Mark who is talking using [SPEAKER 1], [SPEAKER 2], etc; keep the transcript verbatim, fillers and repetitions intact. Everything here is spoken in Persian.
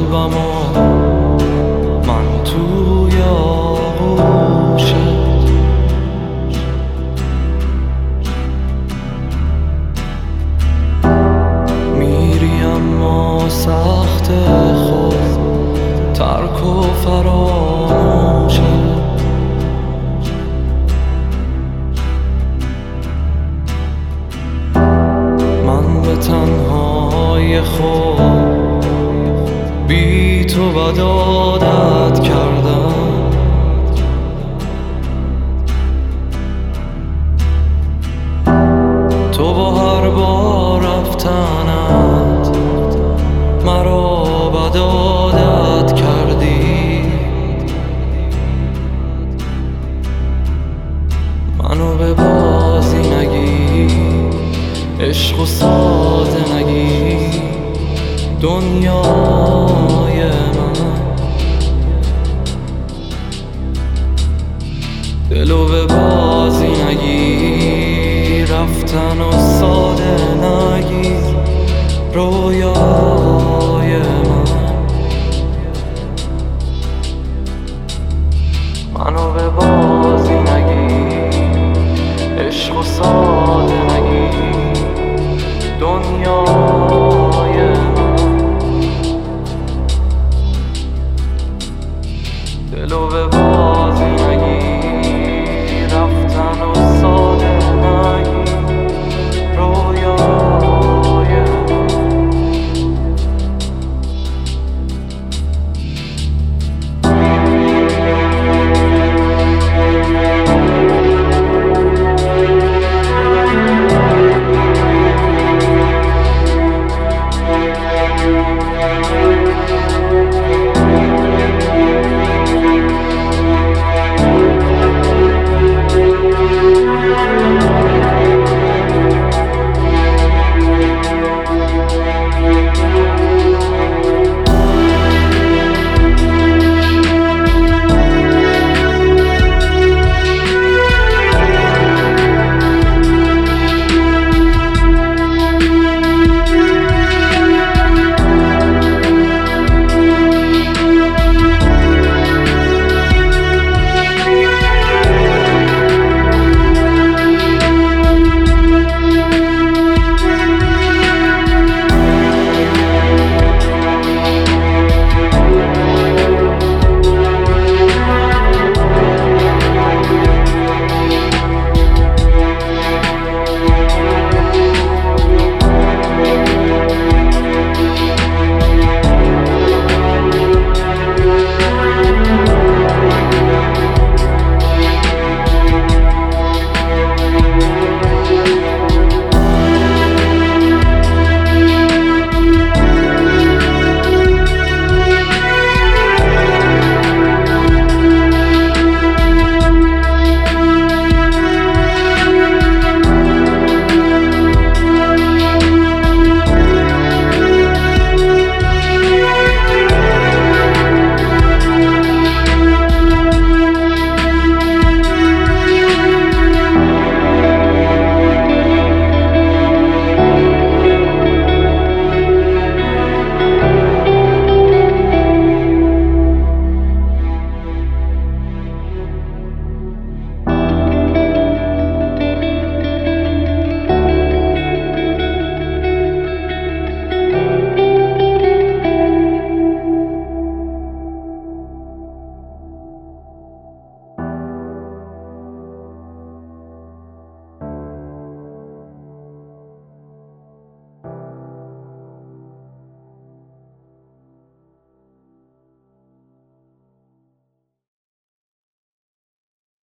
[SPEAKER 1] قلبمو من توی آغوشت، میری اما سخت خود ترک و فراموشت. من به تنهای خود بی تو بد عادت کردم، تو با هر بار رفتنت مرا بد عادت کردی. منو به بازی نگیر، عشق و ساده نگیر دنیای من، دلو به بازی نگیر، رفتن و ساده نگیر رویای من. منو به بازی نگیر، عشق و ساده نگیر دنیای من، دلو به